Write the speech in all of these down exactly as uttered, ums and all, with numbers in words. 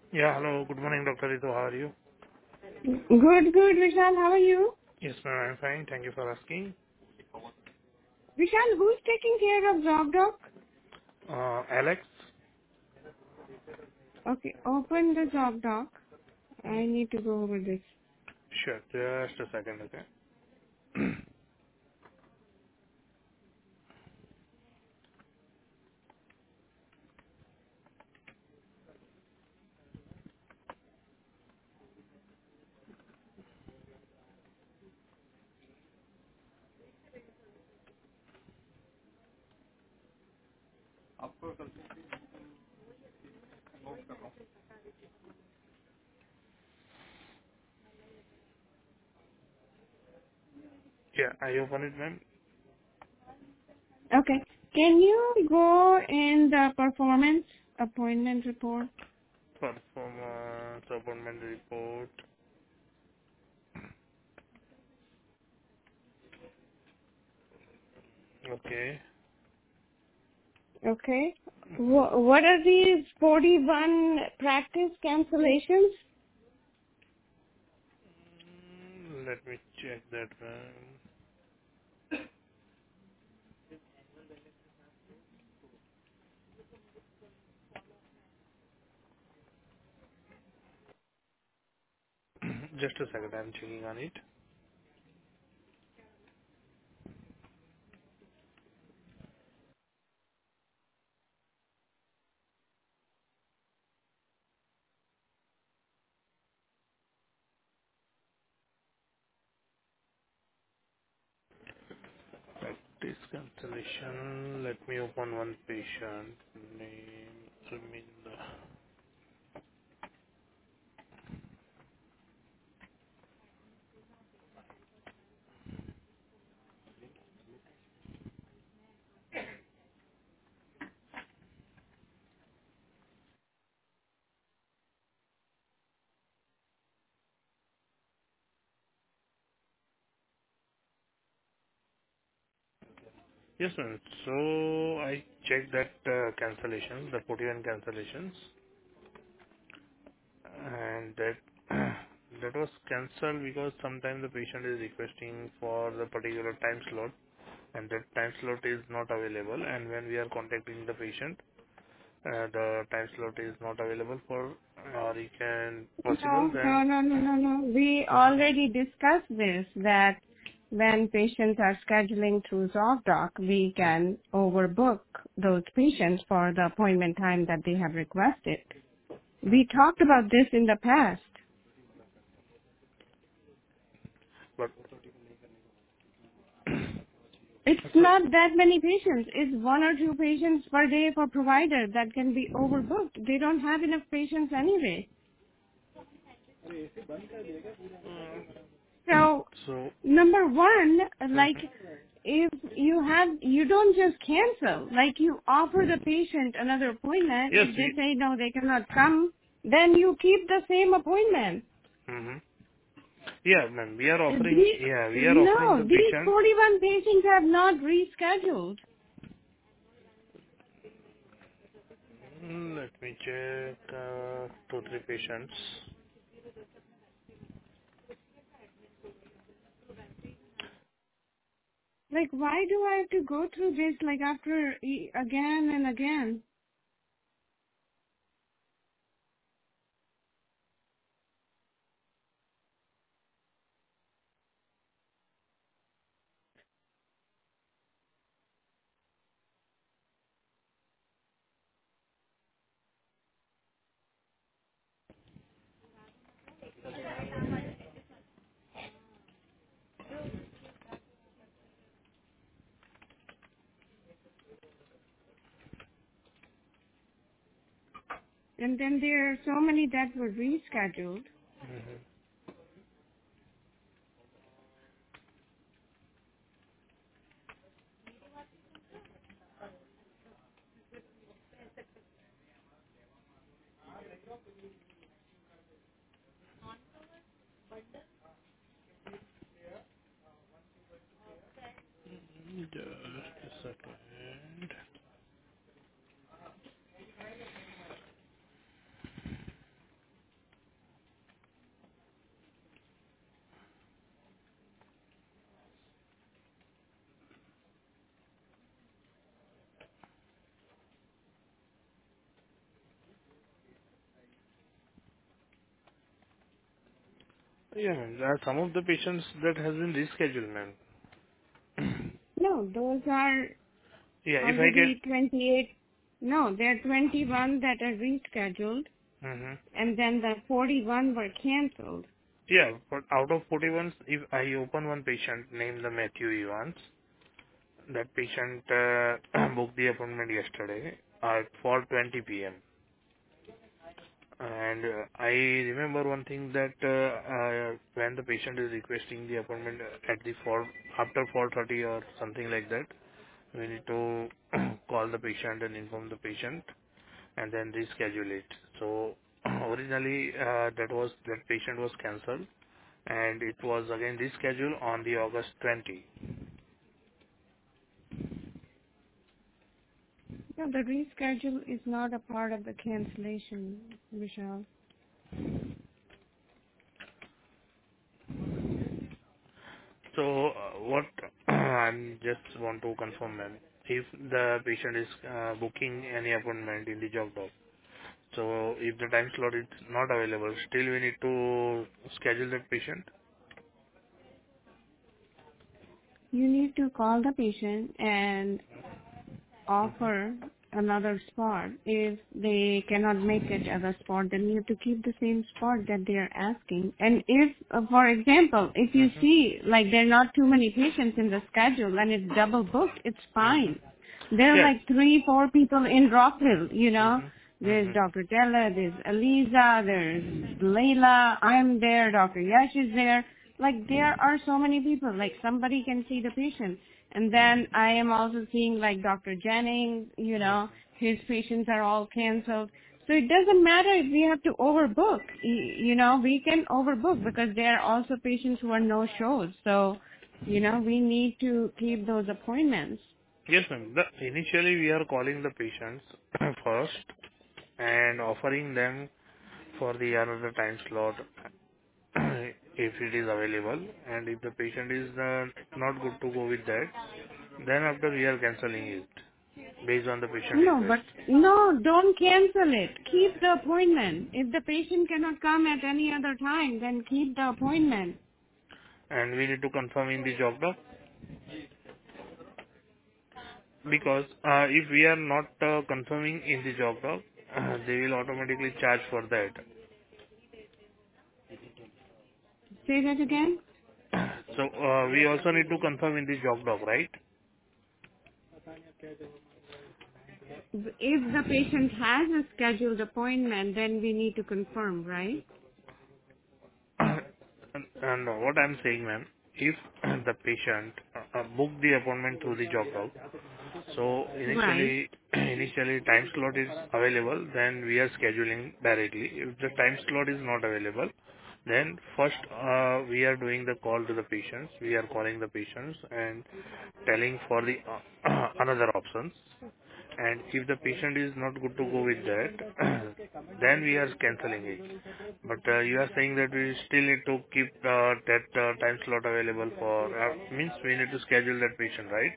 Yeah, hello. Good morning, Doctor Ritu. How are you? Good, good, Vishal. How are you? Yes, ma'am, I'm fine. Thank you for asking. Vishal, who's taking care of ZocDoc? Uh, Alex? Okay, open the ZocDoc. I need to go over this. Sure. Just a second, okay? Yeah, I open it, ma'am. Okay. Can you go in the performance appointment report? Performance, appointment report. Okay. Okay. Mhm. Wh- what are these forty-one practice cancellations? Mm, Let me check that, ma'am. Just a second, I'm checking on it. Practice cancellation. Let me open one patient. Name, Arminda. Yes, ma'am. So I checked that uh, cancellation, the forty-one cancellations, and that that was cancelled because sometimes the patient is requesting for the particular time slot, and that time slot is not available. And when we are contacting the patient, uh, the time slot is not available for, or he can possible, No, then. no, no, no, no, no. We Mhm. already discussed this, that when patients are scheduling through ZocDoc, we Mhm. can overbook those patients for the appointment time that they have requested. We talked about this in the past. But It's so not that many patients. It's one or two patients per day for provider that can be overbooked. They don't have enough patients anyway. So, so number one, like, mhm. if you have, you don't just cancel. Like, you offer the patient another appointment. Yes, If they we. say no, they cannot come, then you keep the same appointment. Mhm. Yeah, ma'am. We are offering. These, Yeah, we are offering no, the these patient. forty-one patients have not rescheduled. Mm, Let me check. Uh, two, three patients. Like, why do I have to go through this, like, after, e- again and again? And then there are so many that were rescheduled. Mhm. Just a second. Yeah, ma'am. There are some of the patients that has been rescheduled, ma'am. No, those are Yeah, if I already get. twenty-eight. No, there are twenty-one that are rescheduled, Hmm. and then the forty-one were canceled. Yeah, but out of forty-one, if I open one patient named the Matthew Evans, that patient uh, booked the appointment yesterday at four twenty p m. And uh, I remember one thing that uh, uh, when the patient is requesting the appointment at the four after four thirty or something like that, we need to call the patient and inform the patient and then reschedule it. So originally uh, that was that patient was cancelled and it was again rescheduled on the August twentieth. No, the reschedule is not a part of the cancellation, Michelle. So uh, what I'm just want to confirm, ma'am, if the patient is uh, booking any appointment in the job doc, so if the time slot is not available, still we need to schedule that patient. You need to call the patient and offer another spot. If they cannot make it at a spot, then you have to keep the same spot that they are asking. And if, uh, for example, if you Mm-hmm. see like there are not too many patients in the schedule and it's double booked, it's Mm-hmm. fine. There are Yes. like three, four people in Rockville, you know. Mm-hmm. There's Mm-hmm. Doctor Della, there's Eliza, there's Layla, I'm there, Doctor Yash is there. Like there are so many people, like somebody can see the patient. And then I am also seeing like Doctor Jennings, you know, his patients are all canceled. So it doesn't matter if we have to overbook. Y- You know, we can overbook because there are also patients who are no shows. So, you know, we need to keep those appointments. Yes, ma'am. The, initially we are calling the patients first and offering them for the another time slot if it is available, and if the patient is uh, not good to go with that, then after we are cancelling it based on the patient No, request. but no, don't cancel it. Keep the appointment. If the patient cannot come at any other time, then keep the appointment. And we need to confirm in the job doc because uh, if we are not uh, confirming in the job doc, uh, they will automatically charge for that. Say that again. So uh, we also need to confirm in the job doc, right? If the patient has a scheduled appointment, then we need to confirm, right? And and what I'm saying, ma'am, if the patient uh, uh, book the appointment through the job doc, so Right. initially initially time slot is available, then we are scheduling directly. If the time slot is not available, then first uh, we are doing the call to the patients. We are calling the patients and telling for the uh, another options. And if the patient is not good to go with that, then we are canceling it. But uh, you are saying that we still need to keep uh, that uh, time slot available for, uh, means we need to schedule that patient, right?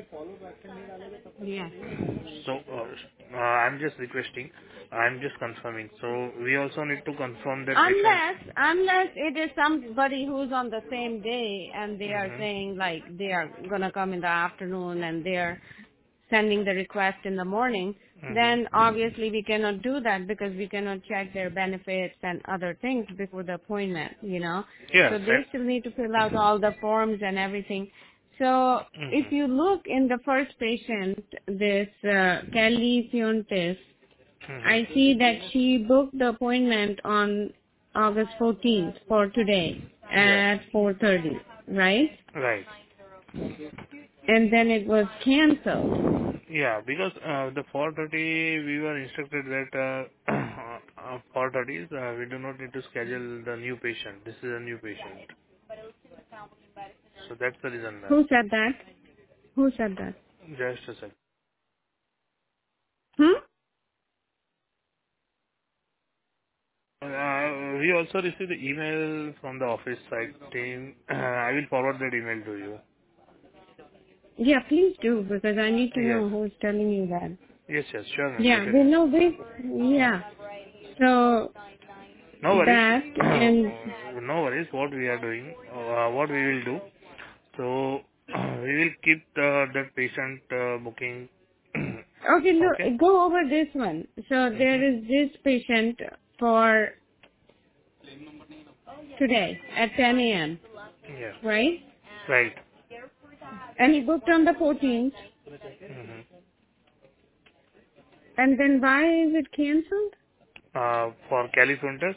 Yes. So uh, uh, I'm just requesting, I'm just confirming. So we also need to confirm that patients. Unless, unless it is somebody who's on the same day and they are Hmm. saying like they are gonna come in the afternoon and they're sending the request in the morning, Hmm. then obviously we cannot do that because we cannot check their benefits and other things before the appointment, you know. Yeah. So they still need to fill out all the forms and everything. So Mm-hmm. if you look in the first patient, this uh, Kelly Fuentes, I see that Hmm. she booked the appointment on August fourteenth for today Yeah. at four thirty, right? Right. And then it was canceled. Yeah, because uh, the four thirty we were instructed that uh, uh, four thirty is uh, we do not need to schedule the new patient. This is a new patient. So that's the reason, ma'am. Who said that? Who said that? Just a sec. Hmm? Uh, we also received the email from the office side team. I will forward that email to you. Yeah, please do because I need to Yes. know who's telling you that. Yes, yes, sure, ma'am, Yeah, we definitely. know this. Yeah. So No worries. that and No worries. What we are doing, uh, what we will do. So we will keep the that patient uh, booking. Okay, Okay. look, go over this one. So there Mhm. is this patient for today at ten a m, Yeah. right? Right. And he booked on the fourteenth. Mhm. And then why is it cancelled? Uh, for Califuntus.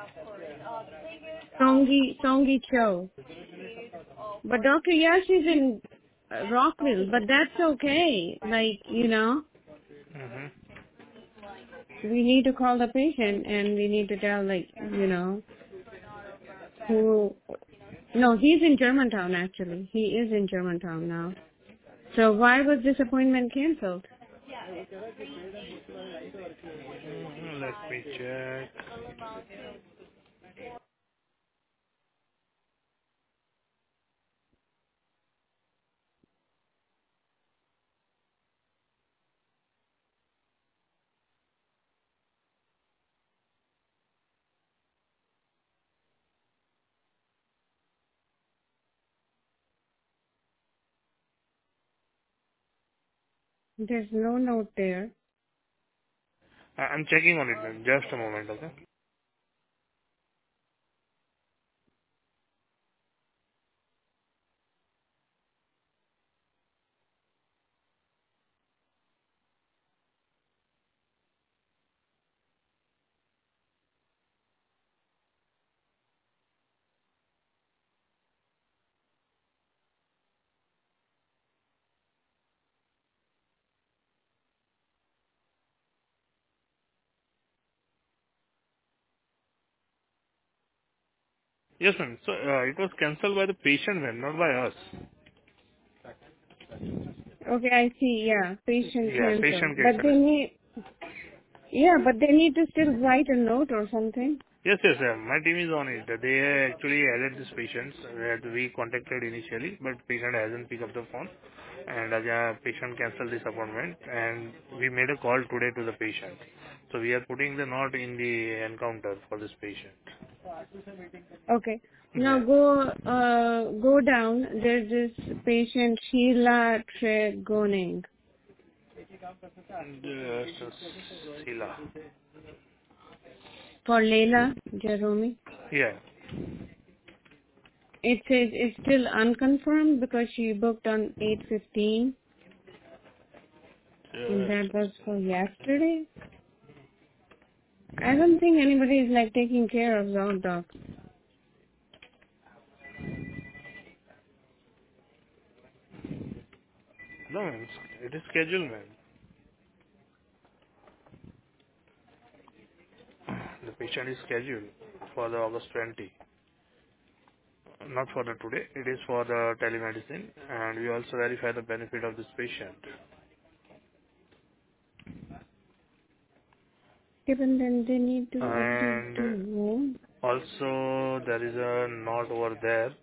Songi, Songi Cho. But Doctor Yash is in uh, Rockville, but that's okay. Like, you know, Mhm. we need to call the patient and we need to tell, like, you know, who, no, he's in Germantown actually. He is in Germantown now. So why was this appointment cancelled? Mhm, let me check. There's no note there. I- I'm checking on it. Ma'am. Just a moment. Okay. Yes, ma'am. So uh, it was cancelled by the patient, ma'am, not by us. Okay, I see. Yeah, patient Yeah, canceled. patient But they cancelled. need, yeah, but they need to still write a note or something. Yes, yes, sir. My team is on it. They actually added these patients that we contacted initially, but patient hasn't picked up the phone, and the patient canceled this appointment, and we made a call today to the patient. So we are putting the note in the encounter for this patient. Okay. Now Yeah. go, uh, go down. There's this patient, Sheila Tregoning. Just Sila. For Leila Jerome. Yeah. It says it's still unconfirmed because she booked on eight fifteen, and that Just was for yesterday. I don't think anybody is like taking care of dog dogs. no, ma'am. It is scheduled, ma'am. The patient is scheduled for the August twentieth. Not for the today. It is for the telemedicine, and we also verify the benefit of this patient. Even then they need to update And the room. also there is a note over there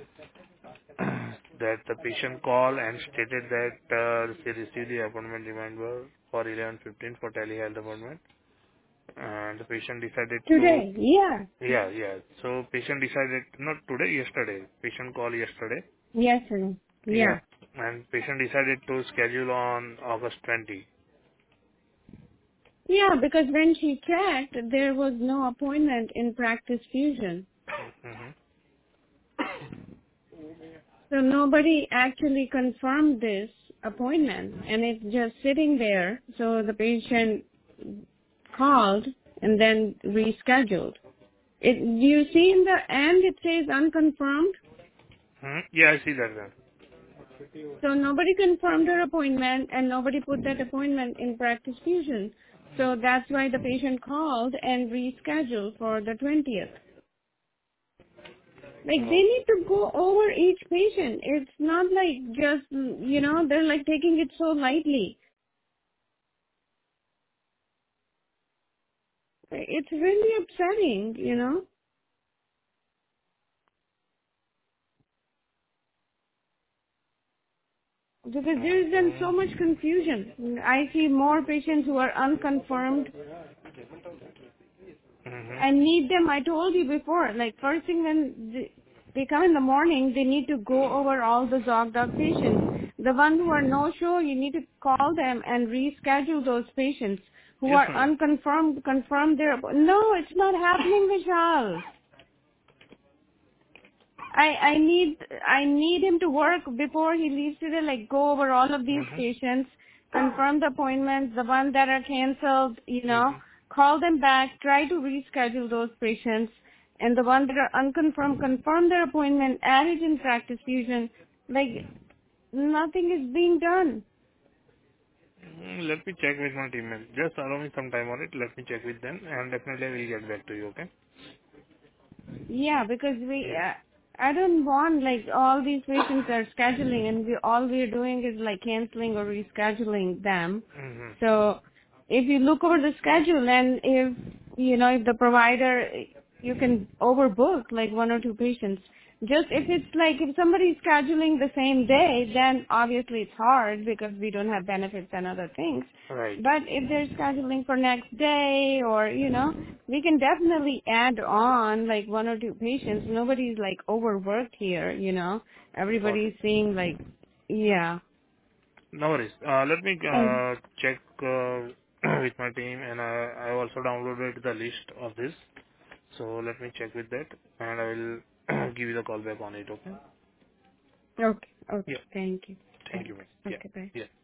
that the patient called and stated that uh, she received the appointment reminder for eleven fifteen for telehealth appointment, and the patient decided to. Today, yeah. Yeah, yeah. So patient decided, not today, yesterday. Patient called yesterday. Yesterday. Yeah. Yeah. And patient decided to schedule on August twentieth. Yeah, because when she checked, there was no appointment in Practice Fusion. Mm-hmm. So nobody actually confirmed this appointment and it's just sitting there. So the patient called and then rescheduled. It, do you see in the end it says unconfirmed? Hmm. Yeah, I see that then. So nobody confirmed her appointment and nobody put that appointment in Practice Fusion. So that's why the patient called and rescheduled for the twentieth. Like they Oh. need to go over each patient. It's not like just, you know, they're like taking it so lightly. It's really upsetting, you know, because there's been so much Mm-hmm. confusion. I see more patients who are unconfirmed Mm-hmm. I need them. I told you before, like first thing when they, they come in the morning, they need to go over all the ZocDoc patients. The ones who are no-show, you need to call them and reschedule those patients who Yes, are madam. unconfirmed, confirm their, no, it's not happening, Vishal. I I need I need him to work before he leaves today. Like go over all of these Mm-hmm. patients, confirm the appointments, the ones that are canceled. You know, Mm-hmm. call them back, try to reschedule those patients, and the ones that are unconfirmed, confirm their appointment, add it in practice fusion. Like nothing is being done. Mm, Let me check with my team. Just allow me some time on it. Let me check with them, and definitely I will get back to you. Okay? Yeah, because we, Yeah. uh, I don't want like all these patients are scheduling and we, all we're doing is like canceling or rescheduling them. Mm-hmm. So if you look over the schedule and if, you know, if the provider, you can overbook like one or two patients. Just if it's like if somebody's scheduling the same day, then obviously it's hard because we don't have benefits and other things. Right. But if they're scheduling for next day or, you know, we can definitely add on like one or two patients. Nobody's like overworked here, you know. Got it. Everybody's seeing like, yeah. No worries. Uh, let me And uh, check uh, with my team, and I, I also downloaded the list of this. So let me check with that, and I will give you the call back on it. Okay? okay, okay, Yeah. thank you. Thank you, Thanks. ma'am. Yeah. Okay, bye. Yeah.